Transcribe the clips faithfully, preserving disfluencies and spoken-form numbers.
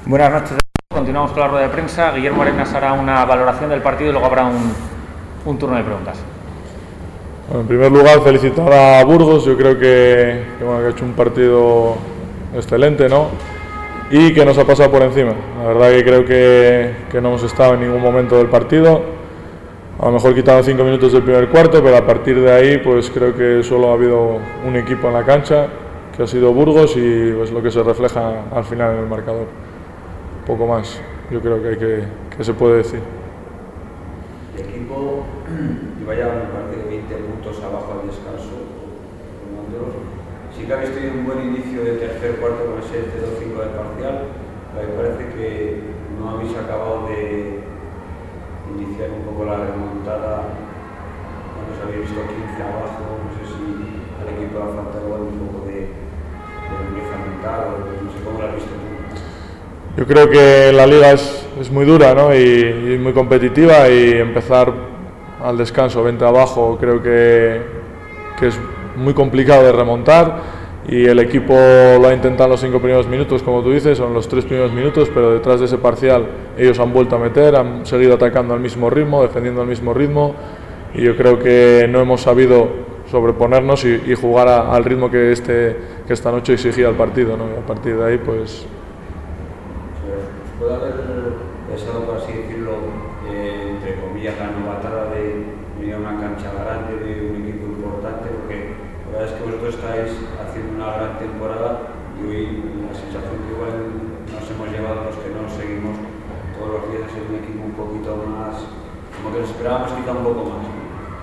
Buenas noches. Continuamos con la rueda de prensa. Guillermo Arenas hará una valoración del partido y luego habrá un, un turno de preguntas. Bueno, en primer lugar, felicitar a Burgos. Yo creo que, que, bueno, que ha hecho un partido excelente, ¿no? Y que nos ha pasado por encima. La verdad que creo que, que no hemos estado en ningún momento del partido. A lo mejor quitado cinco minutos del primer cuarto, pero a partir de ahí pues creo que solo ha habido un equipo en la cancha, que ha sido Burgos, y es pues, lo que se refleja al final en el marcador. Poco más, yo creo que, hay que, que se puede decir. El equipo iba ya, me parece, veinte puntos abajo al descanso. Sí que habéis tenido un buen inicio de tercer cuarto con ese cero cinco del parcial, pero me parece que no habéis acabado de iniciar un poco la remontada. Cuando os habéis visto quince abajo, no sé si al equipo le ha faltado un poco de, de limpieza mental, o no sé cómo lo has visto tú. Yo creo que la liga es, es muy dura, ¿no? y, y muy competitiva, y empezar al descanso veinte abajo creo que, que es muy complicado de remontar, y el equipo lo ha intentado en los cinco primeros minutos, como tú dices, o en los tres primeros minutos, pero detrás de ese parcial ellos han vuelto a meter, han seguido atacando al mismo ritmo, defendiendo al mismo ritmo, y yo creo que no hemos sabido sobreponernos y, y jugar a, al ritmo que, este, que esta noche exigía el partido, ¿no? Y a partir de ahí pues... ¿Puede haber pensado, por así decirlo, eh, entre comillas, la novatada de venir a una cancha grande de un equipo importante? Porque la verdad es que vosotros estáis haciendo una gran temporada y hoy la sensación que igual nos hemos llevado los que no seguimos todos los días es un equipo un poquito más, como que nos esperábamos quizá un poco más.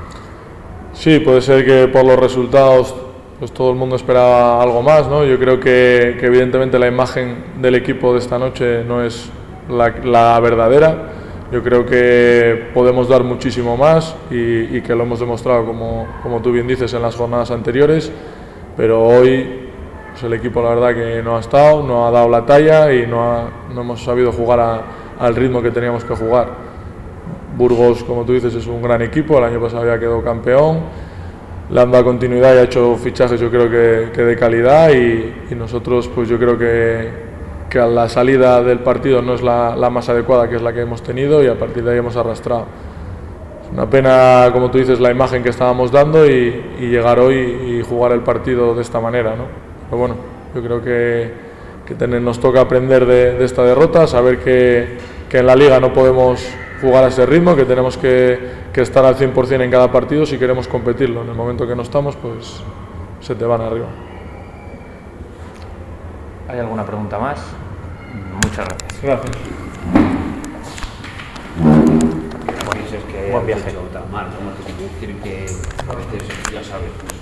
Sí, puede ser que por los resultados pues todo el mundo esperaba algo más, ¿no? Yo creo que, que evidentemente la imagen del equipo de esta noche no es la, la verdadera. Yo creo que podemos dar muchísimo más y, y que lo hemos demostrado, como, como tú bien dices, en las jornadas anteriores, pero hoy pues el equipo la verdad que no ha estado, no ha dado la talla y no, ha, no hemos sabido jugar a, al ritmo que teníamos que jugar. Burgos, como tú dices, es un gran equipo, el año pasado ya quedó campeón. Le han dado continuidad y ha hecho fichajes yo creo que, que de calidad, y, y nosotros pues yo creo que, que a la salida del partido no es la, la más adecuada, que es la que hemos tenido, y a partir de ahí hemos arrastrado. Es una pena, como tú dices, la imagen que estábamos dando y, y llegar hoy y jugar el partido de esta manera, ¿no? Pero bueno, yo creo que, que tener, nos toca aprender de, de esta derrota, saber que, que en la liga no podemos jugar a ese ritmo, que tenemos que, que estar al cien por cien en cada partido si queremos competirlo. En el momento que no estamos, pues se te van arriba. ¿Hay alguna pregunta más? Muchas gracias. Gracias. Bueno, es que buen viaje. hecho tan mal, ¿no? Es decir, que a veces, ya sabes,